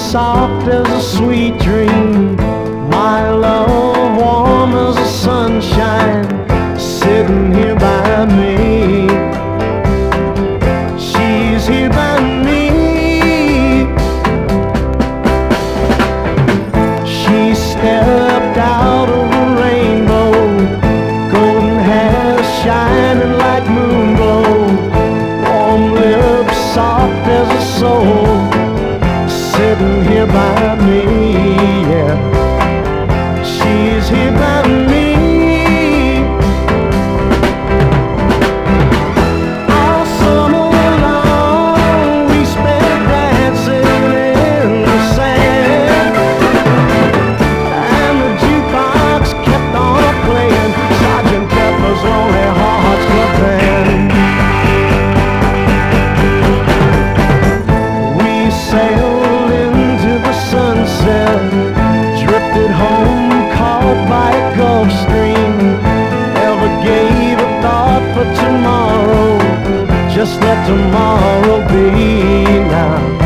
soft as a sweet dream, my love warm as the sunshine, sitting here by me. She's here by me. She stepped out of the rainbow, golden hair shining like moon glow, warm lips soft as a soul, sitting here by me, yeah. She's here by me. All summer long we spent dancing in the sand, and the jukebox kept on playing Sergeant Pepper's Lonely Hearts Club Band. We sailed into the sunset, drifted home caught by a Gulf Stream, never gave a thought for tomorrow, just let tomorrow be now.